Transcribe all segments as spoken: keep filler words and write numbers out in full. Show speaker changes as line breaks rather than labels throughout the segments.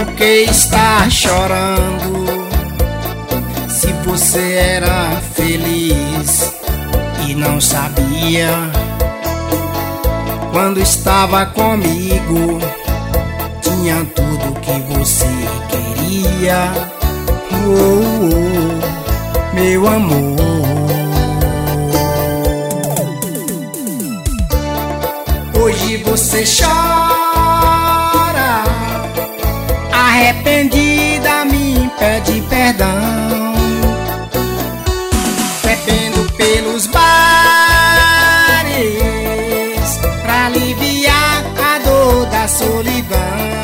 por que está chorando? Se você era feliz e não sabia, quando estava comigo tinha tudo que você queria. Oh, oh, meu amor. Hoje você chora, arrependida me pede perdão, bebendo pelos bares pra aliviar a dor da solidão.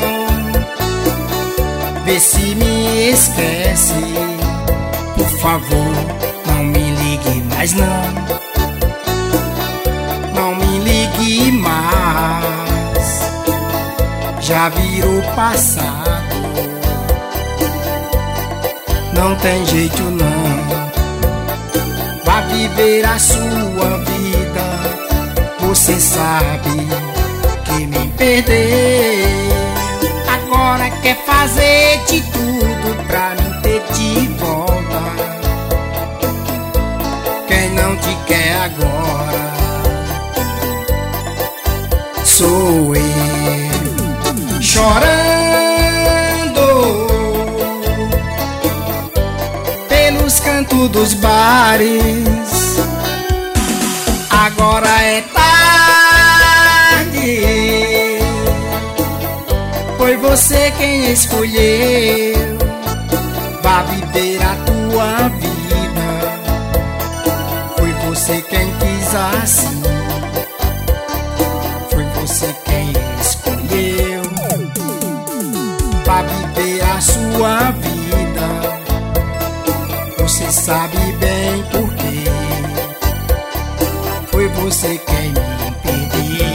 Vê se me esquece, por favor, não me ligue mais não. Não me ligue mais, já virou passado. Não tem jeito não, vá viver a sua vida. Você sabe que me perdeu, agora quer fazer de tudo pra me ter de volta. Quem não te quer agora sou eu, chorando pelos cantos dos bares. Agora é tarde, foi você quem escolheu. Vá viver a tua vida, foi você quem quis assim. Foi você quem escolheu. Vá viver a sua vida, você sabe bem por quê. Foi você quem me perdeu.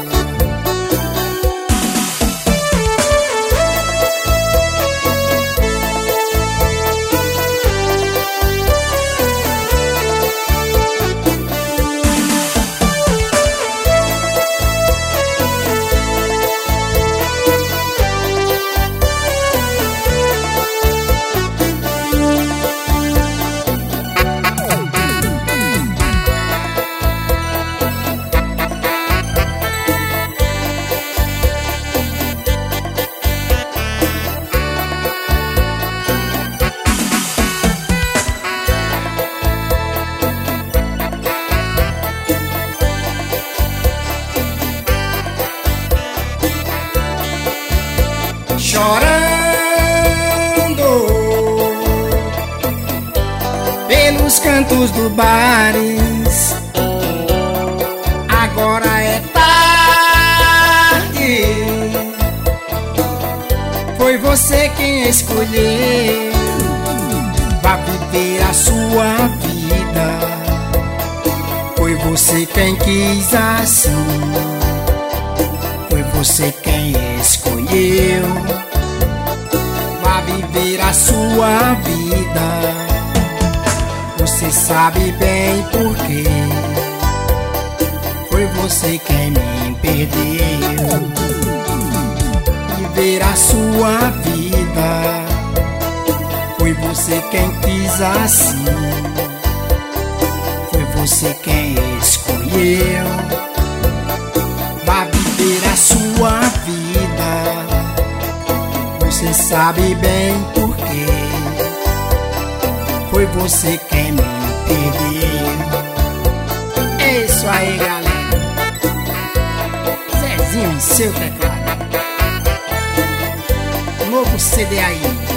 Chorando pelos cantos dos bares. Agora é tarde, foi você quem escolheu. Vá viver a sua vida, foi você quem quis assim. Foi você quem escolheu. Vá viver a sua vida, você sabe bem por quê. Foi você quem me perdeu. Viver a sua vida, foi você quem quis assim. Foi você quem escolheu. Vá viver a sua vida, você sabe bem por quê. Foi você quem me perdeu. É isso aí, galera. Zezinho em seu teclado. Novo C D aí.